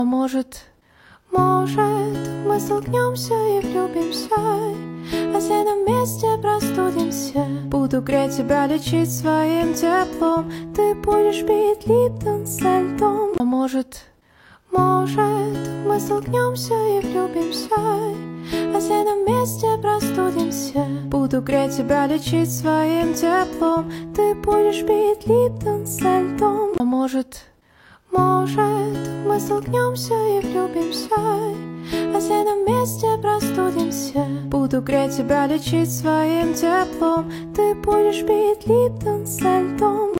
А может, мы столкнемся и влюбимся, а все на месте простудимся. Буду греть тебя, лечить своим теплом, ты будешь пить Липтон со льдом. А может, мы столкнемся и влюбимся, а все на месте простудимся. Буду греть тебя, лечить своим теплом, ты будешь пить Липтон со льдом. А может, мы столкнемся и влюбимся, а все на месте простудимся. Буду греть тебя, лечить своим теплом, ты будешь пить Липтон со льдом.